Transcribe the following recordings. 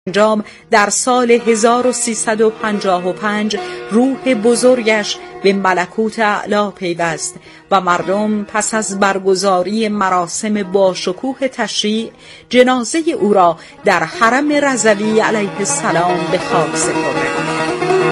انجام در سال 1355 روح بزرگش به ملکوت اعلی پیوست و مردم پس از برگزاری مراسم باشکوه تشییع جنازه او را در حرم رضوی علیه السلام به خاک سپردند.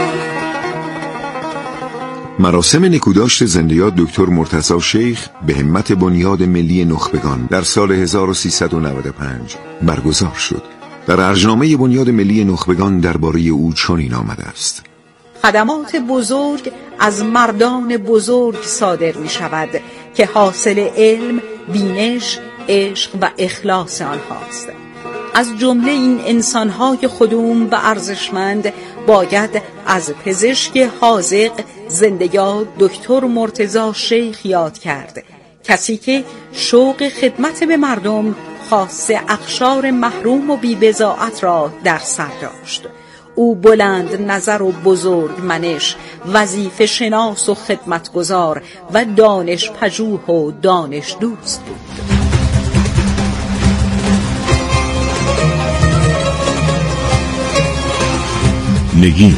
مراسم نکوداشت زندۀاد دکتر مرتضی شیخ به همت بنیاد ملی نخبگان در سال 1395 برگزار شد. در ارجنامه بنیاد ملی نخبگان درباره او چنین آمده است: خدمات بزرگ از مردان بزرگ صادر می شود که حاصل علم، بینش، عشق و اخلاص آنهاست. از جمله این انسانهای خدوم و ارزشمند باید از پزشک حاذق زندۀاد دکتر مرتضی شیخ یاد کرد، کسی که شوق خدمت به مردم خاصه اقشار محروم و بی‌بضاعت را در سر داشت. او بلند نظر و بزرگ منش، وظیفه شناس و خدمتگزار و دانش پژوه و دانش دوست بود. نگین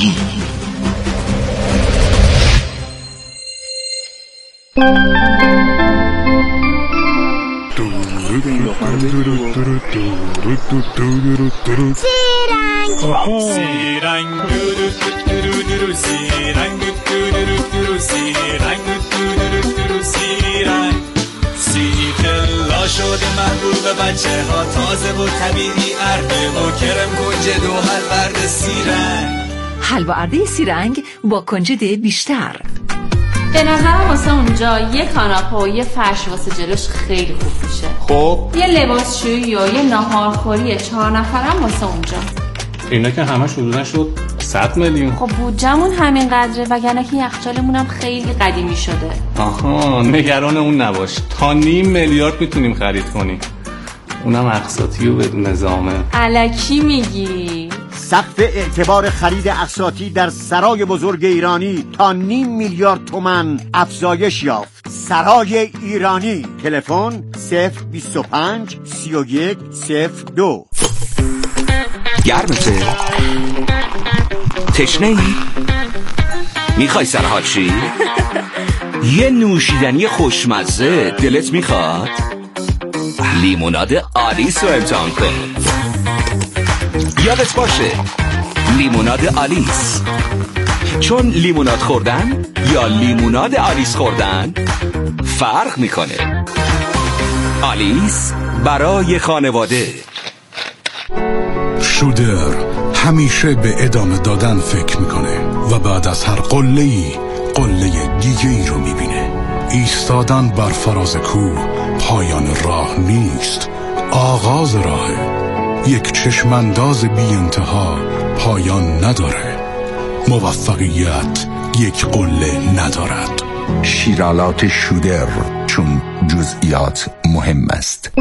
شده محبوب بچه ها، تازه و طبیعی، ارده و کرم کنجد و حلورد سیرنگ. حلوا ارده سیرنگ با کنجد بیشتر. به نظرم واسه اونجا یه کاناپه و یه فرش واسه جلوش خیلی خوب میشه. خب یه لباسشویی و یه ناهارخوری 4 نفرم واسه اونجا. اینا که همش حدوداً شد 100 میلیون. خب بودجمون همین قدره، وگرنه که یخچالمون هم خیلی قدیمی شده. آها، نگران اون نباش، تا 500 میلیارد میتونیم خرید کنیم، اونم اقساطی و بدون نظامه. الکی میگی؟ سقف اعتبار خرید اقساطی در سرای بزرگ ایرانی تا 500 میلیارد تومان افزایش یافت. سرای ایرانی. تلفن 025 31 02. گرمته؟ تشنه ای؟ میخوای سرحال شی؟ یه نوشیدنی خوشمزه دلت میخواد؟ لیموناد آلیس رو امتحان کن. یادت باشه لیموناد آلیس، چون لیموناد خوردن یا لیموناد آلیس خوردن فرق میکنه. آلیس برای خانواده. شودر همیشه به ادامه دادن فکر میکنه و بعد از هر قله‌ای قله دیگه ای رو میبینه. ایستادن بر فراز کوه پایان راه نیست، آغاز راهه. یک چشمانداز بی انتها پایان نداره. موفقیت یک قله ندارد. شیرالات شودر، چون جزئیات مهم است.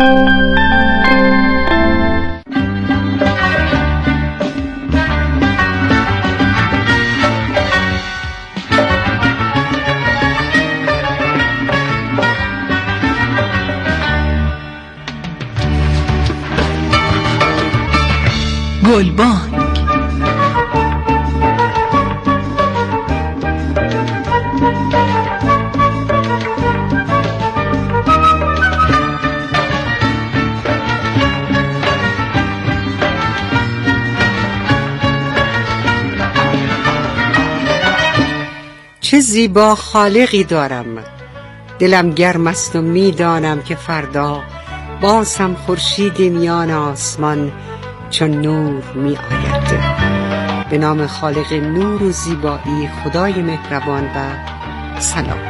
گلبانگ. چه زیبا خالقی دارم، دلم گرم است و میدانم که فردا بازم خورشیدی میان آسمان چون نور می آید. به نام خالق نور و زیبایی، خدای مهربان و سلام.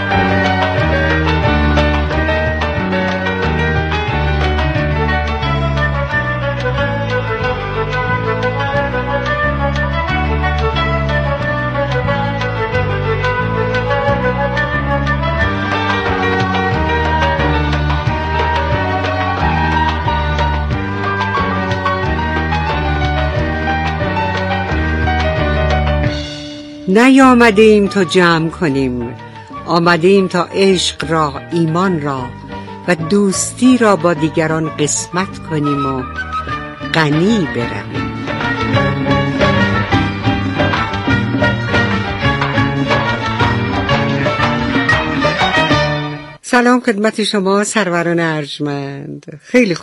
نیامده ایم تا جمع کنیم، آمده ایم تا عشق را، ایمان را و دوستی را با دیگران قسمت کنیم و غنی برم. سلام خدمت شما سروران ارجمند. خیلی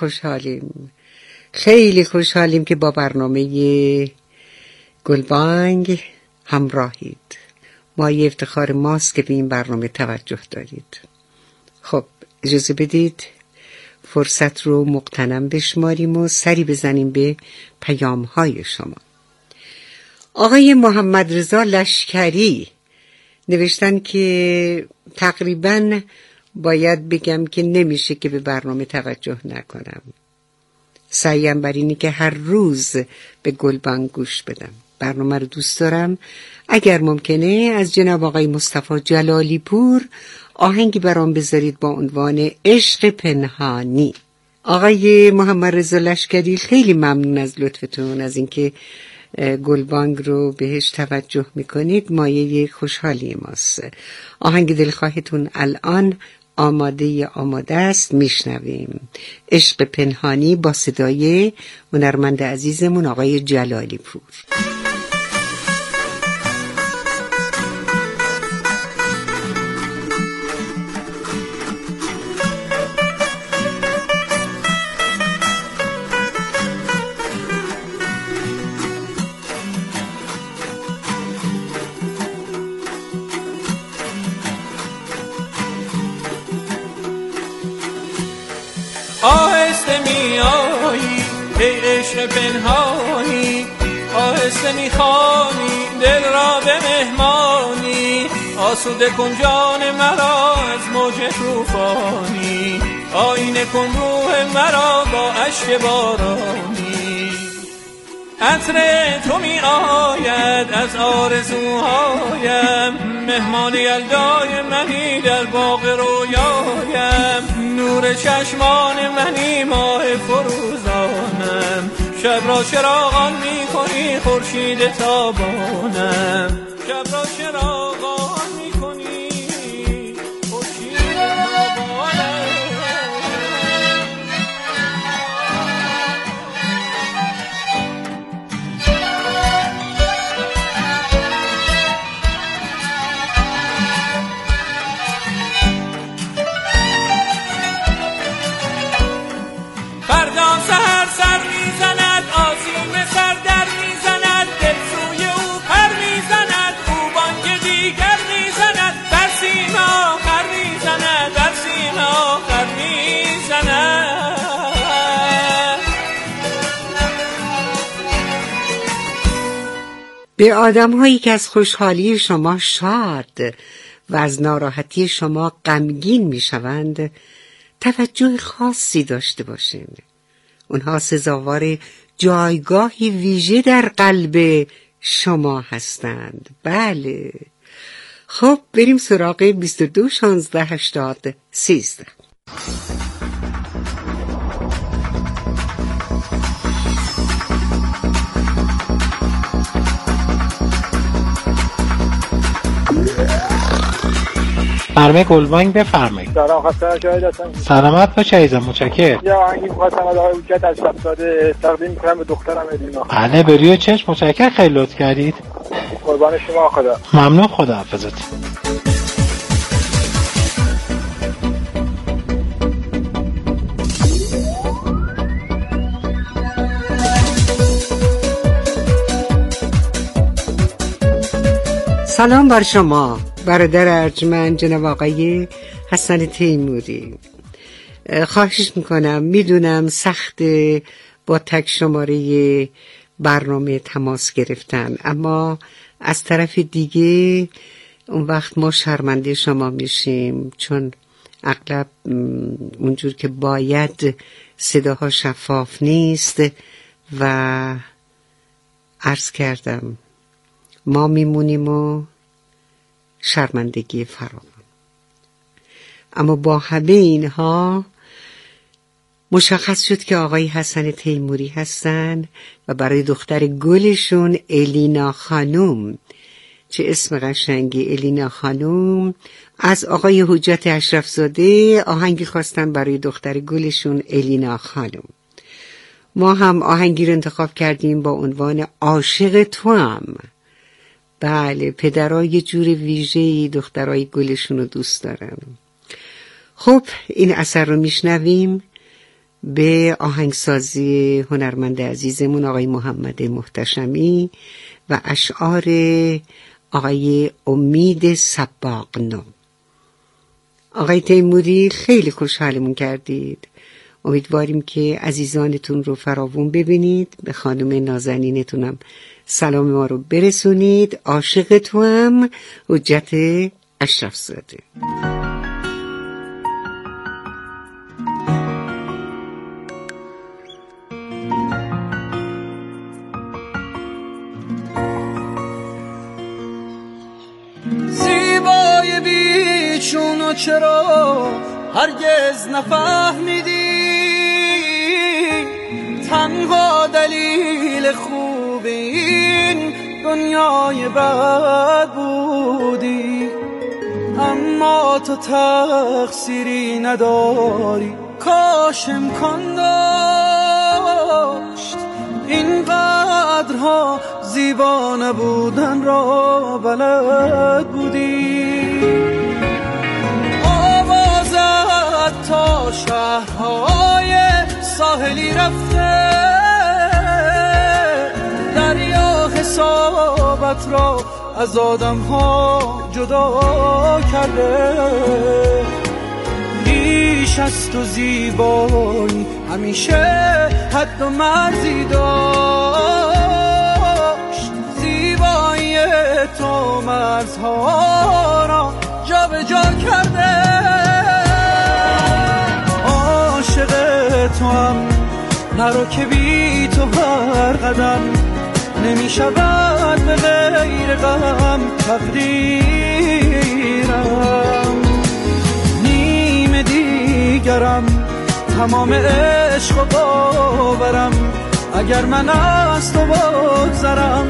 خوشحالیم که با برنامه گلبانگ همراهید. مایه افتخار ماست که به این برنامه توجه دارید. خب اجازه بدید فرصت رو مغتنم بشماریم و سری بزنیم به پیام‌های شما. آقای محمد رضا لشکری نوشتن که تقریباً باید بگم که نمیشه که به برنامه توجه نکنم. سعیم بر اینه که هر روز به گلبانگ گوش بدم. برنامه رو دوست دارم. اگر ممکنه از جناب آقای مصطفی جلالی پور آهنگی برام بذارید با عنوان عشق پنهانی. آقای محمد رضا لشکری خیلی ممنون از لطفتون، از اینکه گلبانگ رو بهش توجه میکنید. مایه خوشحالی ماست. آهنگ دلخواهتون الان آماده است، میشنویم. عشق پنهانی با صدای هنرمند عزیزمون آقای جلالی پور. آهسته می آیی ای عشق پنهانی، آهسته می خوانی دل را به مهمانی. آسوده کن جان مرا از موج طوفانی، آینه کن روح مرا با اشک بارانی. عطر تو می آید از آرزوهایم، مهمان یلدای منی در باغ رویایم. نور چشمان منی ماه فروزانم، شب را چراغان می کنی خورشید تابانم. شب را چراغان می کنی خورشید تابانم. فردا سحر سر میزند، آسیم سر در میزند، دل سوی او پر میزند، او بانگ دیگر میزند، در سیم آخر میزند، در سیم آخر میزند. به آدم هایی که از خوشحالی شما شاد و از ناراحتی شما غمگین میشوند توجه خاصی داشته باشین. اونها سزاوار جایگاهی ویژه در قلب شما هستند. بله. خب بریم سراغ 22 16 80 13. برنامه گلبانگ بفرمایید. سلام، خسته نباشید هستم. سلامت باش عزیزم، متشکرم. یا آهنگی می‌خواستم از آقای حجت از شبزاده تقدیم می‌کنم به دخترم الینا. بله به روی چشم، متشکرم، خیلی لطف کردید. قربان شما، خدا. ممنون، خدا حافظت. سلام بر شما برادر ارجمند جناب آقای حسن تیموری. خواهش میکنم، میدونم سخت با تک شماره برنامه تماس گرفتن، اما از طرف دیگه اون وقت ما شرمنده شما میشیم، چون اغلب اونجور که باید صداها شفاف نیست و عرض کردم ما میمونیم و شرمندگی فراوان. اما با همه اینها مشخص شد که آقای حسن تیموری هستن و برای دختر گلشون الینا خانوم، چه اسم قشنگی، الینا خانوم، از آقای حجت اشرفزاده آهنگی خواستن برای دختر گلشون الینا خانوم. ما هم آهنگی رو انتخاب کردیم با عنوان عاشق توام. بله، پدرها یه جور ویژه‌ای دخترای گلشون رو دوست دارن. خب این اثر رو میشنویم به آهنگسازی هنرمند عزیزمون آقای محمد محتشمی و اشعار آقای امید سباقنو. آقای تیموری خیلی خوشحالمون کردید. امیدواریم که عزیزانتون رو فراوون ببینید. به خانم نازنینتونم سلام ما رو برسونید. عاشق توام، حجت اشرف زاده. زیبای بیچون چرا هرگز نفهمیدی، تنها دلیل خوب این دنیای بد بودی. اما تو تقصیری نداری، کاش امکان داشت اینقدرها زیبا نبودن را بلد بودی. آوازت تا شهرهای ساحلی رفته، دریا حسابت را از آدم ها جدا کرده. بیش از تو زیبایی همیشه حد و مرزی داشت، زیبایی تو مرزها را جا به جا کرده. عاشق تو هم نرو که بی تو هر قدم نمی شود به غیر غم تقدیرم. نیم دیگرم تمام عشق و باورم، اگر من از تو بگذرم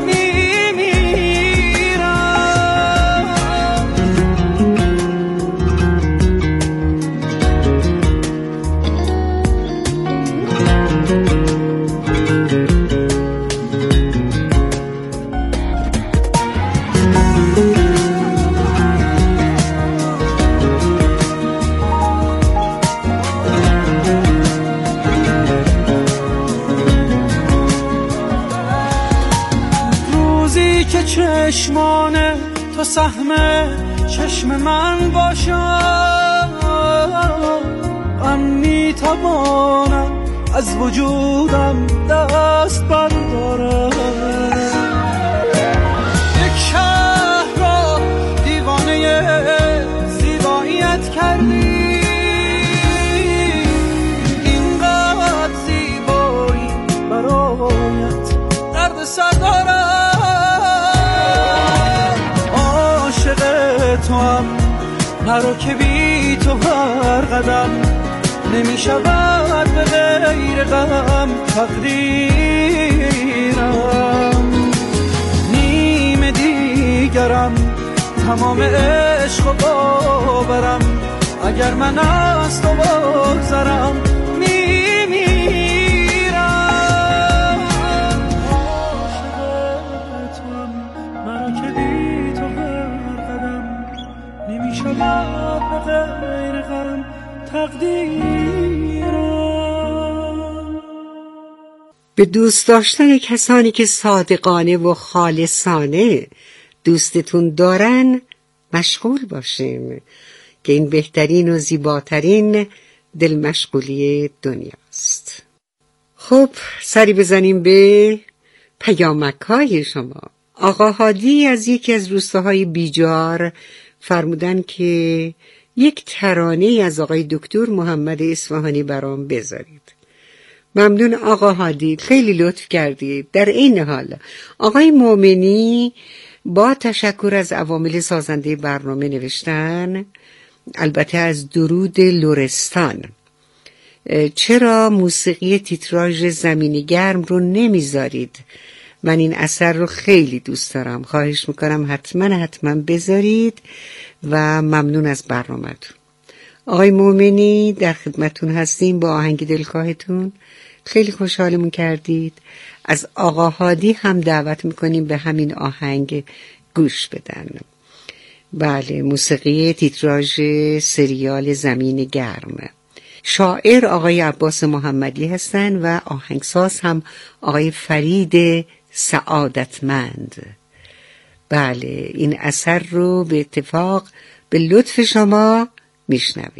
چشمان تو سهم چشم من باشم، غم میتوانم از وجودم دست بردارم. یک شهر را دیوانه زیباییت کردی، اینقدر زیبایی برایت درد سر دارم. تو هم نرو که بی تو هر قدم نمی شود به غیر غم تقدیرم. نیم دیگرم تمام عشق و باورم، اگر من از تو بگذرم به دوست داشتن کسانی که صادقانه و خالصانه دوستتون دارن مشغول باشیم که این بهترین و زیباترین دل مشغولی دنیاست. خب سری بزنیم به پیامک‌های شما. آقا هادی از یکی از روستاهای بیجار فرمودن که یک ترانه از آقای دکتر محمد اصفهانی برام بذارید. ممنون آقا هادی، خیلی لطف کردید. در این حال آقای مومنی با تشکر از عوامل سازنده برنامه نوشتن، البته از درود لرستان، چرا موسیقی تیتراژ زمین گرم رو نمیذارید؟ من این اثر رو خیلی دوست دارم، خواهش میکنم حتما بذارید و ممنون از برنامه‌تون. آقای مومنی در خدمتون هستیم با آهنگ دلخواهتون. خیلی خوشحالمون کردید. از آقا هادی هم دعوت میکنیم به همین آهنگ گوش بدن. بله، موسیقی تیتراژ سریال زمین گرم. شاعر آقای عباس محمدی هستن و آهنگساز هم آقای فرید سعادتمند. بله، این اثر رو به اتفاق به لطف شما میشنویم.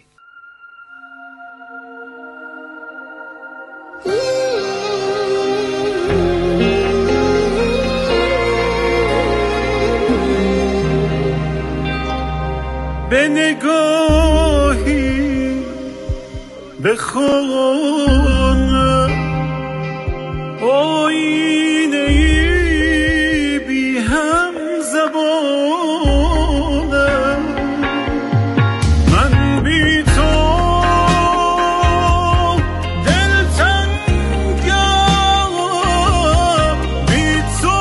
به نگاهی به خون آینه بی هم زبانم، من بی تو دلتنگم، بی تو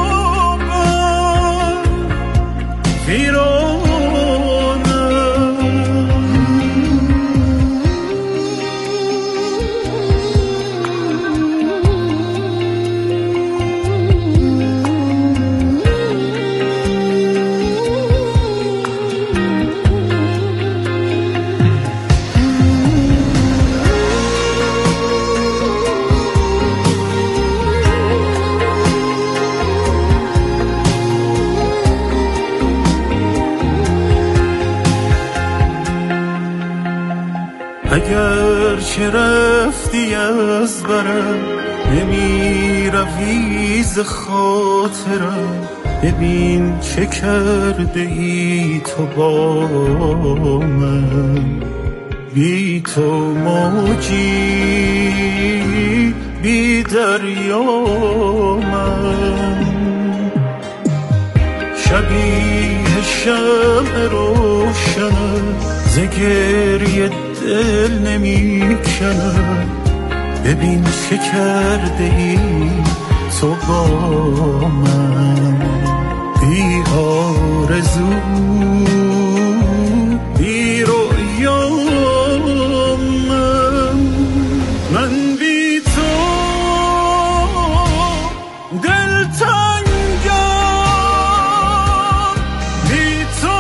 من اگر چه رفتی از برم، نمی روی ز خاطرم، ببین چه کرده ای تو با من. بی تو موجی بی دریا من، شبیه شمع روشن ز گریه دل نمی کنم. ببین چه کرده ای تو با من. بی آرزو بی رویا من بی تو دلتنگم، بی تو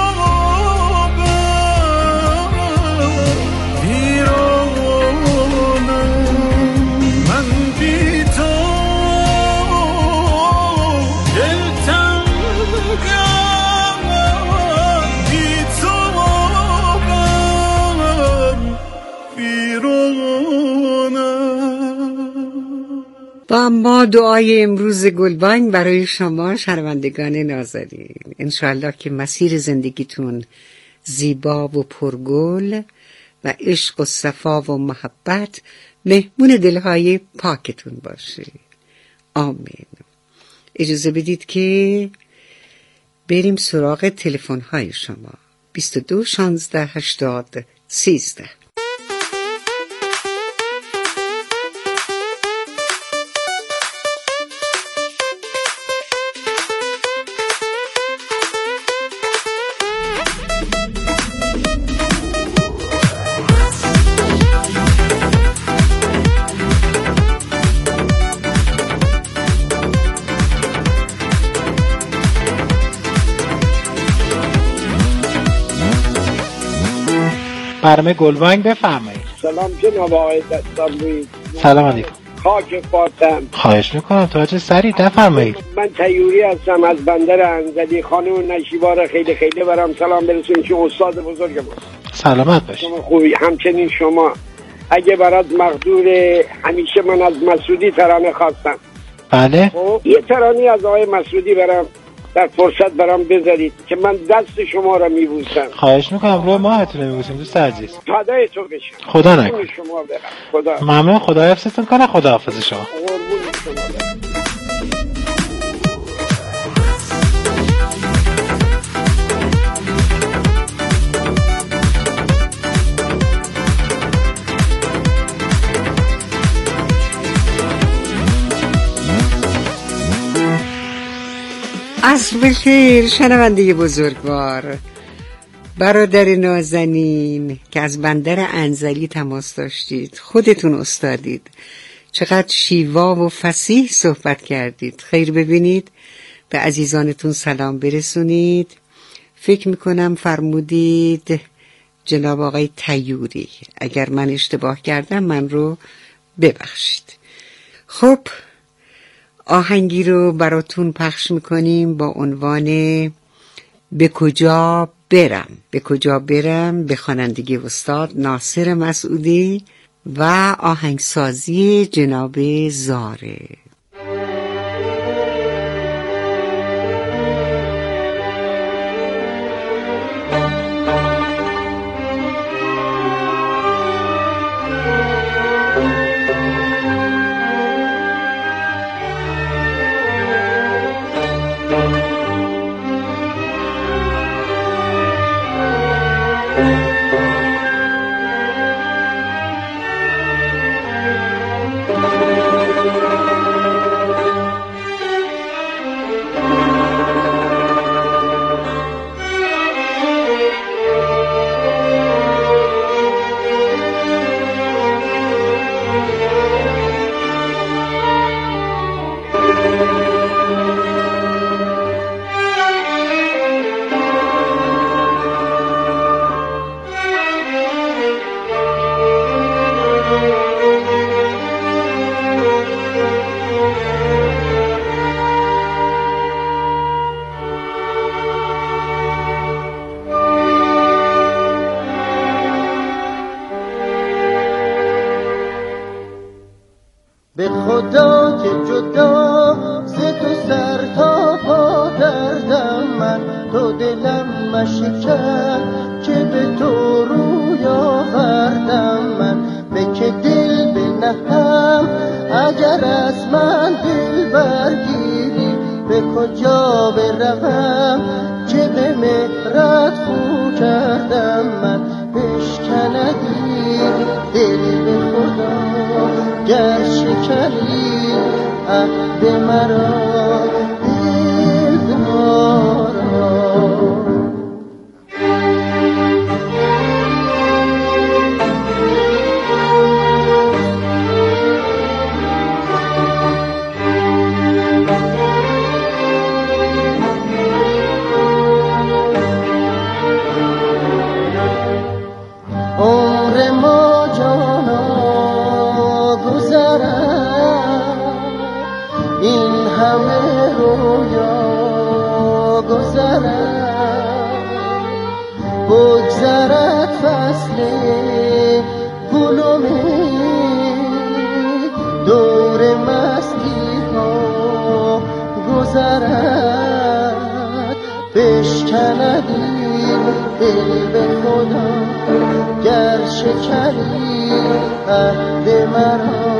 و اما دعای امروز گلبانگ برای شما شنوندگان نازنین. انشاءالله که مسیر زندگیتون زیبا و پرگل و عشق و صفا و محبت مهمون دلهای پاکتون باشه. آمین. اجازه بدید که بریم سراغ تلفن‌های شما. 22 16 80 13. برنامه گلبانگ بفرمایید. سلام جناب آقای دستانوی. سلام علیکم. خاک پاتم. خواهش میکنم توجه سریع بفرمایید. من تیوری هستم از بندر انزلی. خانم نشیبا خیلی خیلی برام سلام برسون که استاد بزرگ ما. سلامت باشید. شما خوبی، همچنین شما. اگه برات مقدور، همیشه من از مسعودی ترانه خواستم. بله. یه ترانه از آقای مسعودی برام در فرصت برام بذارید که من دست شما را میبوسم. خواهش میکنم روی ماهتون میبوسیم دوست عزیز. فدای تو بشم. خدا نکنه. شما برم. خدا. ممنون، خدا حفظتون کنه. خدا حافظ شما. قربون شما برم. عصر بخیر شنونده بزرگوار، برادر نازنین که از بندر انزلی تماس داشتید، خودتون استادید، چقدر شیوا و فصیح صحبت کردید. خیر ببینید، به عزیزانتون سلام برسونید. فکر میکنم فرمودید جناب آقای طیوری. اگر من اشتباه کردم من رو ببخشید. خب آهنگی رو براتون پخش میکنیم با عنوان به کجا برم. به کجا برم به خوانندگی استاد ناصر مسعودی و آهنگسازی جناب زاره. به خدا که جدا ز تو سر تا پا دردم من، تو دلم مشکن که به تو روی آوردم من. به که دل بنهم اگر از من دل برگیری، به کجا بروم که به مهرت خو کردم من. بشکندی دل به خدا گر شکنی عهد مرا دلدارا. عمر ما جانا این همه رویا گذرد، بگذرد فصل گل و می، دور مستی ها گذرد. بشکندی دل به خدا گر شکنی عهد مرا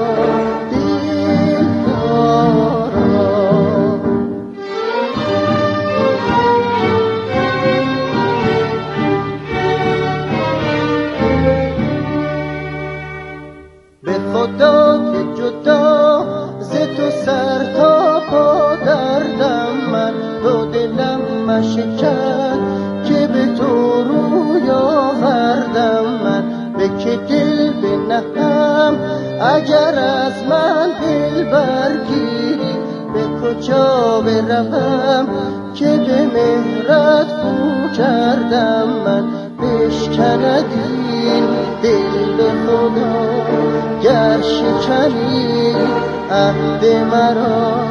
به خدا که جدا ز تو سر تا پا دردم من. تو دلم مشکن که به تو روی آوردم من. به که دل بنهم اگر از من دل برگیری، به کجا بروم که به مهرت خو کردم من. بشکندی دل به خدا گر شکنی عهد مرا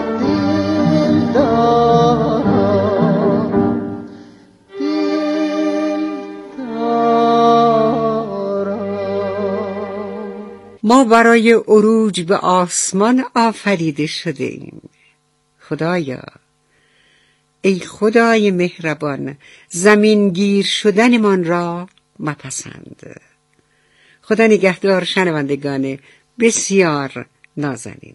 دلدارا. ما برای عروج به آسمان آفریده شده ایم. خدایا، ای خدای مهربان، زمین گیر شدنمان را مپسند. خدا نگهدار شنوندگان بسیار نازنین.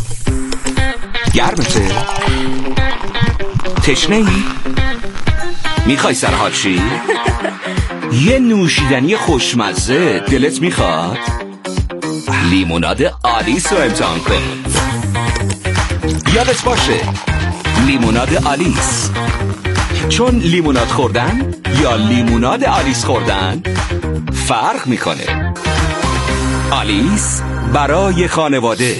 گرمته؟ تشنه ای؟ میخوای سرحال شی؟ یه نوشیدنی خوشمزه دلت میخواد؟ لیموناد آلیس رو امتحان کن. یادت باشه لیموناد آلیس، چون لیموناد خوردن یا لیموناد آلیس خوردن فرق میکنه. آلیس برای خانواده.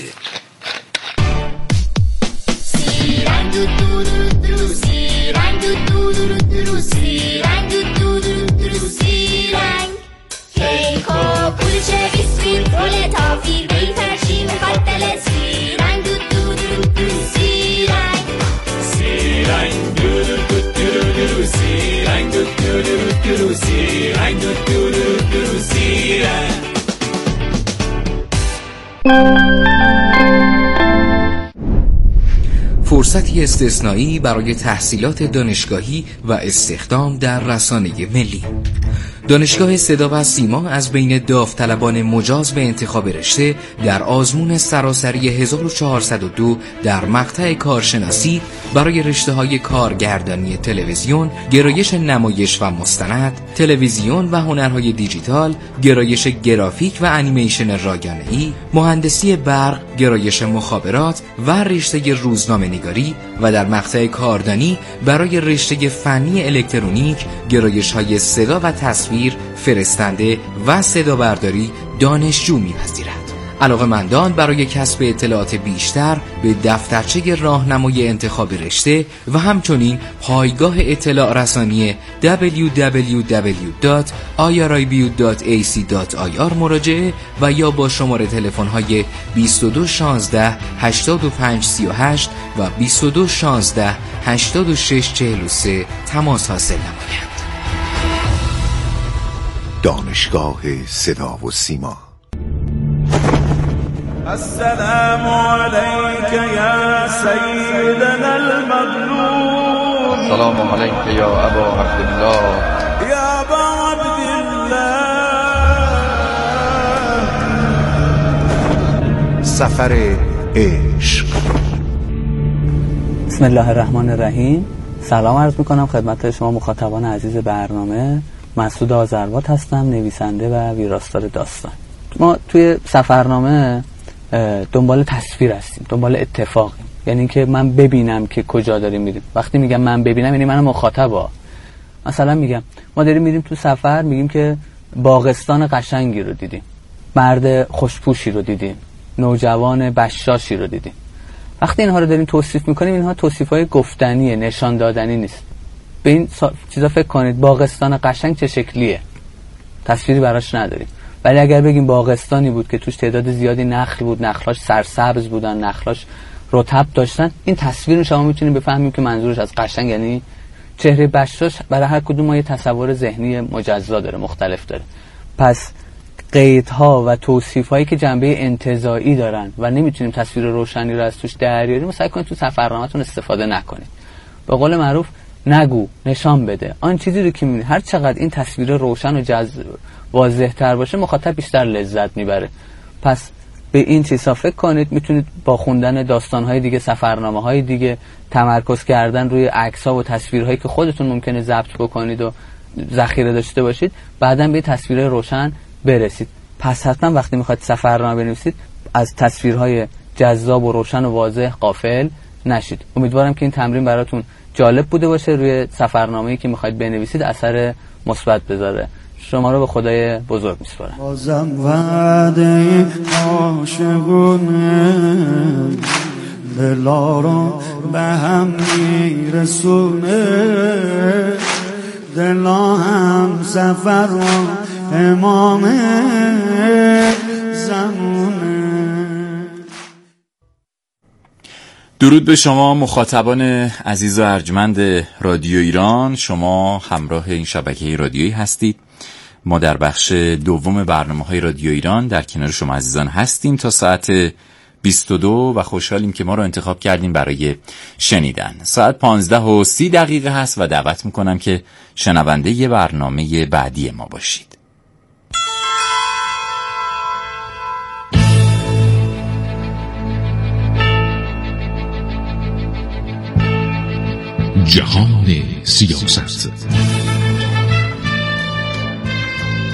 کیک و پولشه بیسکویت گل تافیر بیفرشی میخواد دل سیرنگ سیرنگ سیرنگ سیرنگ سیرنگ سیرنگ. فرصتی استثنایی برای تحصیلات دانشگاهی و استخدام در رسانه ملی. دانشگاه صدا و سیما از بین داوطلبان مجاز به انتخاب رشته در آزمون سراسری 1402 در مقطع کارشناسی برای رشته‌های کارگردانی تلویزیون، گرایش نمایش و مستند، تلویزیون و هنرهای دیجیتال، گرایش گرافیک و انیمیشن رایانه‌ای، مهندسی برق، گرایش مخابرات و رشته روزنامه‌نگاری و در مقطع کاردانی برای رشته فنی الکترونیک، گرایش‌های صدا و تصویر، فرستنده و صدا برداری دانشجو می‌پذیرد. علاقه‌مندان برای کسب اطلاعات بیشتر به دفترچه راهنمای انتخاب رشته و همچنین پایگاه اطلاع رسانی www.irib.ac.ir مراجعه و یا با شماره تلفن‌های 22 16 85 38 و 22 16 86 43 تماس حاصل نمایند. دانشگاه صدا و سیما. السلام علیک یا سیدنا المظلوم. سلام علیک یا ابا عبدالله. یا ابا عبدالله. سفر عشق. بسم الله الرحمن الرحیم. سلام عرض میکنم خدمت شما مخاطبان عزیز برنامه. مسعود آذربات هستم، نویسنده و ویراستار داستان. ما توی سفرنامه دنبال تصویر هستیم، دنبال اتفاقیم، یعنی اینکه من ببینم که کجا داریم میریم. وقتی میگم من ببینم یعنی من مخاطبا. مثلا میگم ما داریم میریم تو سفر، میگیم که باغستان قشنگی رو دیدیم، مرد خوشپوشی رو دیدیم، نوجوان بشاشی رو دیدیم. وقتی اینها رو داریم توصیف میکنیم، اینها توصیفای گفتنیه، نشان دادنی نیست. به این چیزا فکر کنید. باغستان قشنگ چه شکلیه؟ تصویری براش نداریم. ولی اگر بگیم باغستانی بود که توش تعداد زیادی نخل بود، نخلاش سرسبز بودن، نخلاش رطب داشتن، این تصویر شما میتونید بفهمیم که منظورش از قشنگ یعنی چهره بشاش. برای هر کدوم ما یه تصور ذهنی مجزا داره، مختلف داره. پس قیدها و توصیفایی که جنبه انتزاعی دارن و نمیتونیم تصویر روشنی رو از توش در بیاریم، سعی کنید تو سفرنامه‌تون استفاده نکنید. به قول معروف نگو، نشان بده. آن چیزی رو که می‌بینید، هر چقدر این تصویر روشن و واضح‌تر باشه، مخاطب بیشتر لذت میبره. پس به این چیزا فکر کنید. میتونید با خوندن داستان‌های دیگه، سفرنامه‌های دیگه، تمرکز کردن روی عکس‌ها و تصویرهایی که خودتون ممکنه ضبط بکنید و ذخیره داشته باشید، بعداً به تصویر روشن برسید. پس حتما وقتی میخواید سفرنامه بنویسید، از تصویرهای جذاب و روشن و واضح غافل نشید. امیدوارم که این تمرین براتون جالب بوده باشه، روی سفرنامه‌ای که میخواید بنویسید اثر مثبت بذاره. شما رو به خدای بزرگ میسپارم. بازم وعده عاشقونه دلا رو به هم میرسونه، دلا هم سفر و امام زمونه. درود به شما مخاطبان عزیز و ارجمند رادیو ایران. شما همراه این شبکه رادیویی هستید. ما در بخش دوم برنامه‌های رادیو ایران در کنار شما عزیزان هستیم تا ساعت 22 و خوشحالیم که ما رو انتخاب کردیم برای شنیدن. ساعت 15:30 هست و دعوت میکنم که شنونده ی برنامه بعدی ما باشید. جهان سیاست.